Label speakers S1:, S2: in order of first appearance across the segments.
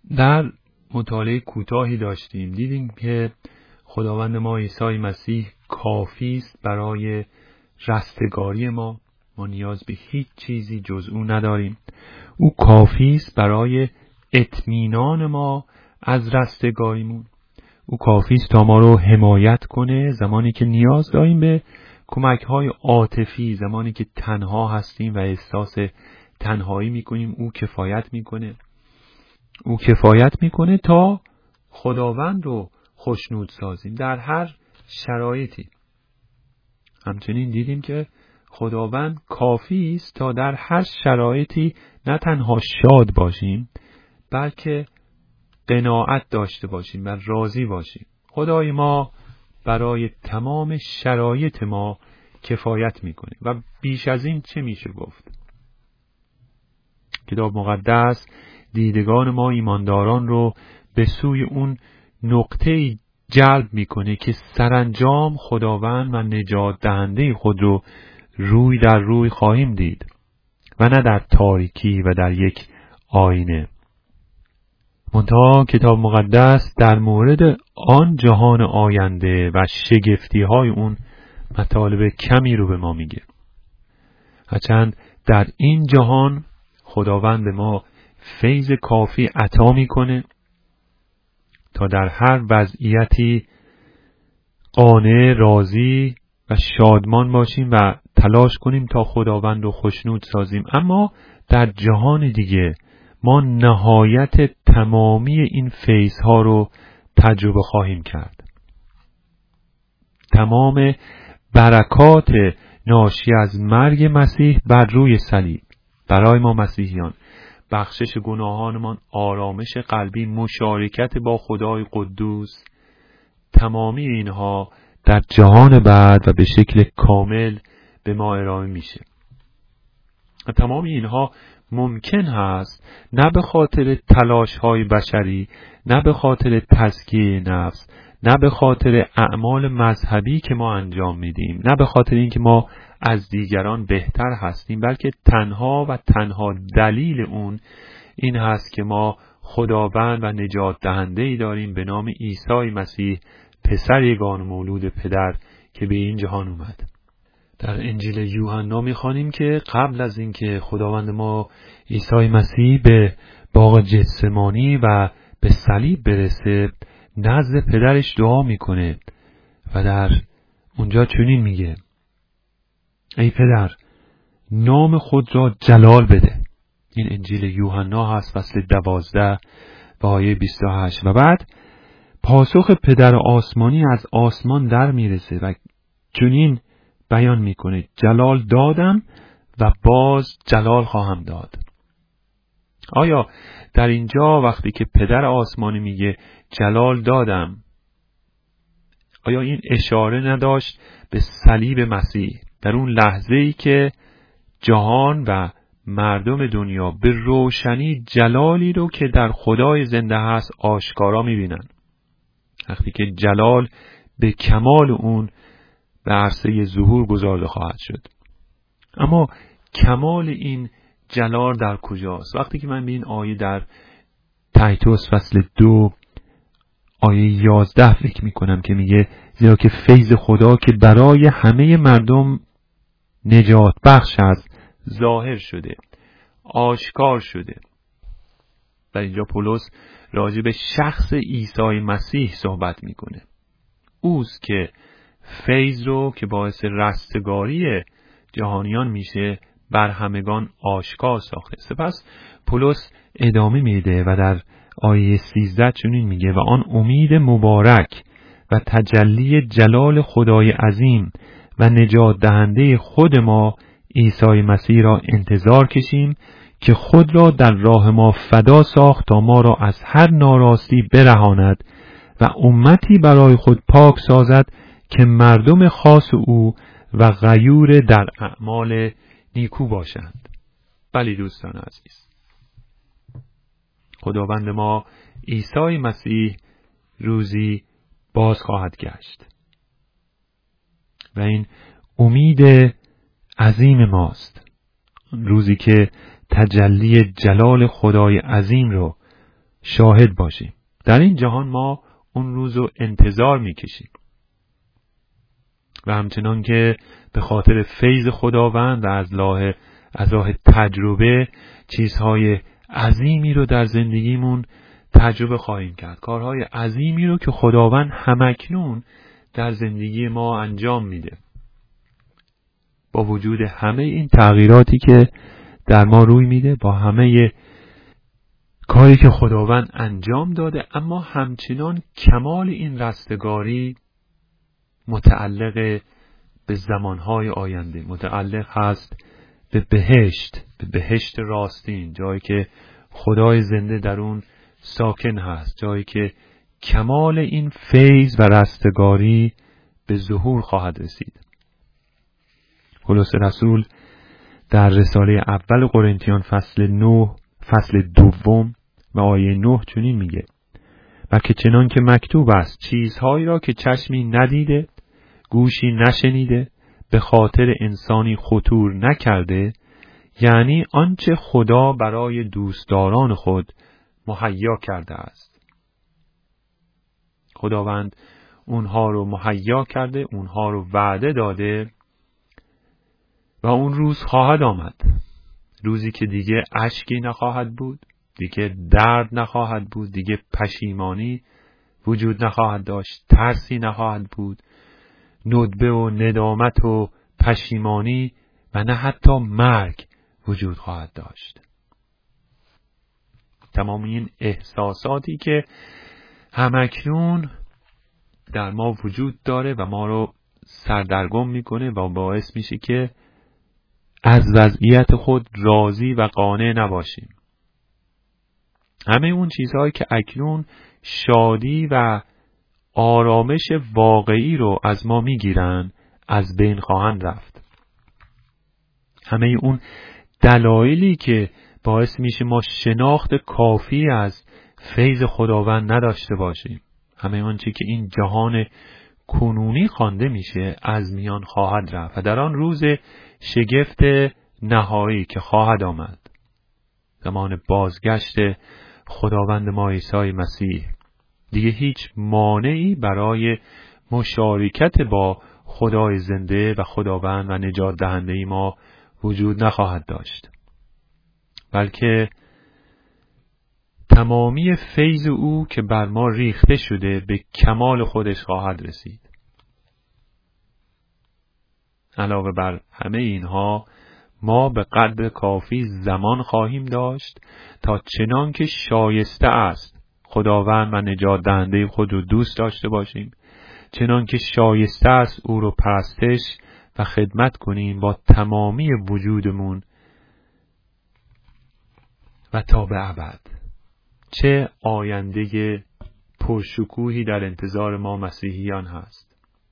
S1: در مطالعه کوتاهی داشتیم دیدیم که خداوند ما عیسی مسیح کافی است برای رستگاری ما. ما نیاز به هیچ چیزی جز او نداریم. او کافی است برای اطمینان ما از رستگاریمون. او کافی است تا ما رو حمایت کنه زمانی که نیاز داریم به کمک‌های عاطفی، زمانی که تنها هستیم و احساس تنهایی می‌کنیم. او کفایت می‌کنه. او کفایت می‌کنه تا خداوند رو خوشنود سازیم در هر شرایطی. همچنین دیدیم که خداوند کافی است تا در هر شرایطی نه تنها شاد باشیم بلکه قناعت داشته باشیم و راضی باشیم. خدای ما برای تمام شرایط ما کفایت میکنه و بیش از این چه میشه گفت؟ کتاب مقدس دیدگان ما ایمانداران رو به سوی اون نقطه جلب میکنه که سرانجام خداوند و نجات دهنده خود رو روی در روی خواهیم دید و نه در تاریکی و در یک آینه. منتها کتاب مقدس در مورد آن جهان آینده و شگفتی های اون مطالب کمی رو به ما میگه. هرچند در این جهان خداوند به ما فیض کافی عطا میکنه تا در هر وضعیتی قانع، راضی و شادمان باشیم و تلاش کنیم تا خداوند رو خوشنود سازیم. اما در جهان دیگه ما نهایت تمامی این فیض‌ها رو تجربه خواهیم کرد. تمام برکات ناشی از مرگ مسیح بر روی صلیب برای ما مسیحیان، بخشش گناهانمان، آرامش قلبی، مشارکت با خدای قدوس، تمامی اینها در جهان بعد و به شکل کامل به ما ارائه میشه. و تمام اینها ممکن هست نه به خاطر تلاش‌های بشری، نه به خاطر تزکیه نفس، نه به خاطر اعمال مذهبی که ما انجام میدیم، نه به خاطر اینکه ما از دیگران بهتر هستیم، بلکه تنها و تنها دلیل اون این هست که ما خداوند و نجات دهنده‌ای داریم به نام عیسی مسیح، پسر یگانه مولود پدر که به این جهان اومد. در انجیل یوحنا می‌خوانیم که قبل از اینکه خداوند ما عیسی مسیح به باغ گتسمانی و به صلیب برسه نزد پدرش دعا میکنه و در اونجا چنین میگه: ای پدر، نام خود را جلال بده. این انجیل یوحنا هست، فصل 12 و آیه 28. و بعد پاسخ پدر آسمانی از آسمان در میرسه و چنین بیان میکنه: جلال دادم و باز جلال خواهم داد. آیا در اینجا وقتی که پدر آسمانی میگه جلال دادم، آیا این اشاره نداشت به صلیب مسیح در اون لحظه‌ای که جهان و مردم دنیا به روشنی جلالی رو که در خدای زنده هست آشکارا میبینن؟ وقتی که جلال به کمال اون به عرصه ظهور گذارده خواهد شد. اما کمال این جلال در کجاست؟ وقتی که من به این آیه در تیتوس فصل 2 آیه 11 فکر میکنم که میگه: زیرا که فیض خدا که برای همه مردم نجات بخش است ظاهر شده، آشکار شده. در اینجا پولس راجع به شخص عیسی مسیح صحبت میکنه. اوست که فیض رو که باعث رستگاری جهانیان میشه بر همگان آشکار ساخته. سپس پولس ادامه میده و در آیه 13 چنین میگه: و آن امید مبارک و تجلی جلال خدای عظیم و نجات دهنده خود ما عیسی مسیح را انتظار کشیم که خود را در راه ما فدا ساخت تا ما را از هر ناراستی برهاند و امتی برای خود پاک سازد که مردم خاص او و غیور در اعمال نیکو باشند. بلی دوستان عزیز، خداوند ما عیسی مسیح روزی باز خواهد گشت و این امید عظیم ماست. روزی که تجلی جلال خدای عظیم رو شاهد باشیم. در این جهان ما اون روز رو انتظار میکشیم و همچنان که به خاطر فیض خداوند و از راه تجربه چیزهای عظیمی رو در زندگیمون تجربه خواهیم کرد. کارهای عظیمی رو که خداوند همکنون در زندگی ما انجام میده. با وجود همه این تغییراتی که در ما روی میده، با همه کاری که خداوند انجام داده، اما همچنان کمال این رستگاری متعلق به زمانهای آینده، متعلق هست به بهشت راستین، جایی که خدای زنده در اون ساکن هست، جایی که کمال این فیض و رستگاری به ظهور خواهد رسید. پولس رسول در رساله اول قرنتیان فصل 2 و آیه 9 چنین میگه: و که چنان که مکتوب است چیزهایی را که چشمی ندیده، گوشی نشنیده، به خاطر انسانی خطور نکرده، یعنی آنچه خدا برای دوستداران خود مهیا کرده است. خداوند اونها رو مهیا کرده، اونها رو وعده داده و اون روز خواهد آمد. روزی که دیگه اشکی نخواهد بود، دیگه درد نخواهد بود، دیگه پشیمانی وجود نخواهد داشت، ترسی نخواهد بود، ندبه و ندامت و پشیمانی و نه حتی مرگ وجود خواهد داشت. تمام این احساساتی که همکنون در ما وجود داره و ما رو سردرگم میکنه و باعث میشه که از وضعیت خود راضی و قانع نباشیم. همه اون چیزهایی که اکنون شادی و آرامش واقعی رو از ما میگیرن از بین خواهند رفت. همه اون دلایلی که باعث میشه ما شناخت کافی از فیض خداوند نداشته باشیم، همه اون چیزی که این جهان کنونی خوانده میشه از میان خواهد رفت و در آن روز شگفت نهایی که خواهد آمد، زمان بازگشت خداوند ما عیسی مسیح، دیگه هیچ مانعی برای مشارکت با خدای زنده و خداوند و نجات دهنده ما وجود نخواهد داشت، بلکه تمامی فیض او که بر ما ریخته شده به کمال خودش خواهد رسید. علاوه بر همه اینها ما به قدر کافی زمان خواهیم داشت تا چنان که شایسته است خداوند و نجات دهنده خود رو دوست داشته باشیم، چنان که شایسته است او رو پرستش و خدمت کنیم با تمامی وجودمون و تا به ابد. چه آینده پرشکوهی در انتظار ما مسیحیان هست.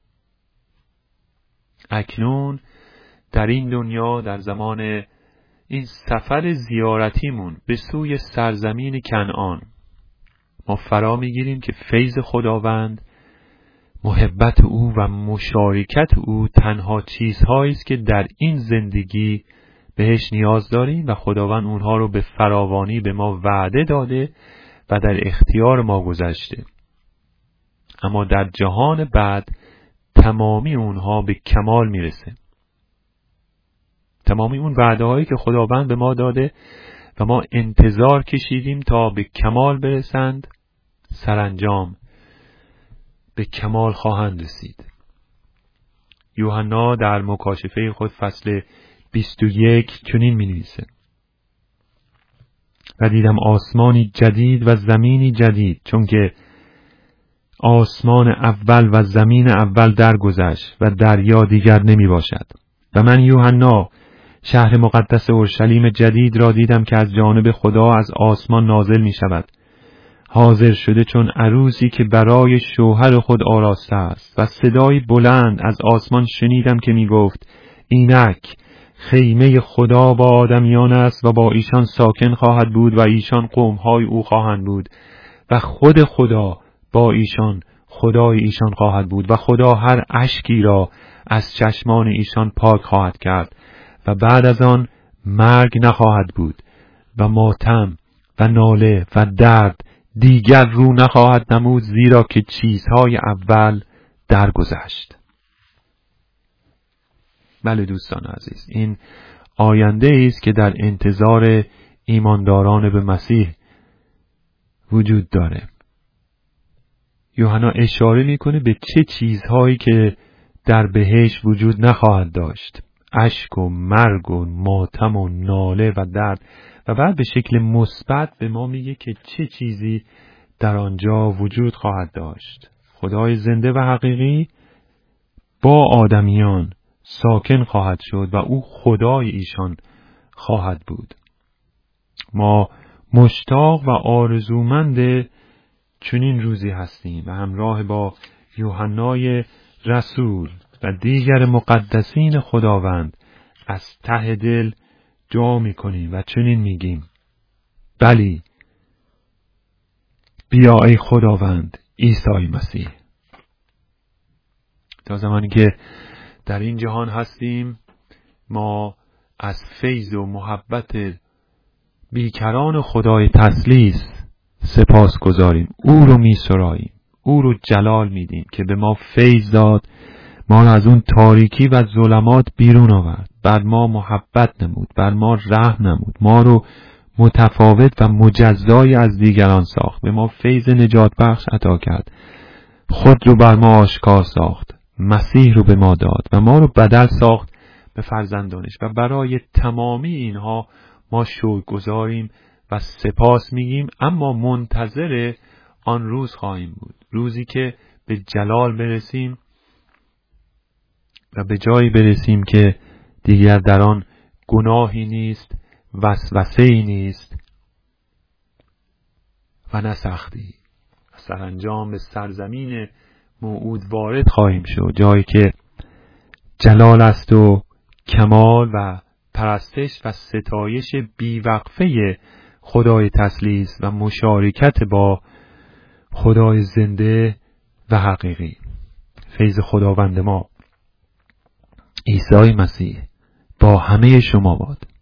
S1: اکنون در این دنیا، در زمان این سفر زیارتیمون به سوی سرزمین کنعان، ما فرا میگیریم که فیض خداوند، محبت او و مشارکت او تنها چیزهایی است که در این زندگی بهش نیاز داریم و خداوند اونها رو به فراوانی به ما وعده داده و در اختیار ما گذاشته. اما در جهان بعد تمامی اونها به کمال میرسه. تمامی اون وعده هایی که خداوند به ما داده و ما انتظار کشیدیم تا به کمال برسند، سرانجام به کمال خواهند رسید. یوحنا در مکاشفه خود فصل 21 چنین می‌نویسه: و دیدم آسمانی جدید و زمینی جدید، چون که آسمان اول و زمین اول درگذشت و دریا دیگر نمی باشد. و من یوحنا شهر مقدس اورشلیم جدید را دیدم که از جانب خدا از آسمان نازل می شود، حاضر شده چون عروسی که برای شوهر خود آراسته است. و صدای بلند از آسمان شنیدم که می گفت: اینک خیمه خدا با آدمیان است و با ایشان ساکن خواهد بود و ایشان قومهای او خواهند بود و خود خدا با ایشان خدای ایشان خواهد بود و خدا هر اشکی را از چشمان ایشان پاک خواهد کرد و بعد از آن مرگ نخواهد بود و ماتم و ناله و درد دیگر رو نخواهد نمود، زیرا که چیزهای اول درگذشت. بله دوستان عزیز، این آینده است که در انتظار ایمانداران به مسیح وجود داره. یوحنا اشاره میکنه به چه چیزهایی که در بهشت وجود نخواهد داشت: اشک و مرگ و ماتم و ناله و درد. و بعد به شکل مثبت به ما میگه که چه چیزی در آنجا وجود خواهد داشت. خدای زنده و حقیقی با آدمیان ساکن خواهد شد و او خدای ایشان خواهد بود. ما مشتاق و آرزومند چنین روزی هستیم و همراه با یوحنای رسول و دیگر مقدسین خداوند از ته دل دعا میکنیم و چنین میگیم: بلی، بیا ای خداوند عیسی مسیح. تا زمانی که در این جهان هستیم ما از فیض و محبت بیکران خدای تثلیث سپاس گذاریم. او رو می سراییم، او رو جلال میدیم که به ما فیض داد، ما رو از اون تاریکی و ظلمات بیرون آورد، بر ما محبت نمود، بر ما رحم نمود، ما رو متفاوت و مجزای از دیگران ساخت، به ما فیض نجات بخش عطا کرد، خود رو بر ما آشکار ساخت، مسیح رو به ما داد و ما رو بدل ساخت به فرزندانش. و برای تمامی اینها ما شکرگزاریم و سپاس میگیم، اما منتظر آن روز خواهیم بود، روزی که به جلال برسیم و به جایی برسیم که دیگر در آن گناهی نیست، وسوسه‌ای نیست و نه سختی. سرانجام به سرزمین موعود وارد خواهیم شد، جایی که جلال است و کمال و پرستش و ستایش بیوقفه خدای تثلیث و مشارکت با خدای زنده و حقیقی. فیض خداوند ما عیسی مسیح با همه شما باد.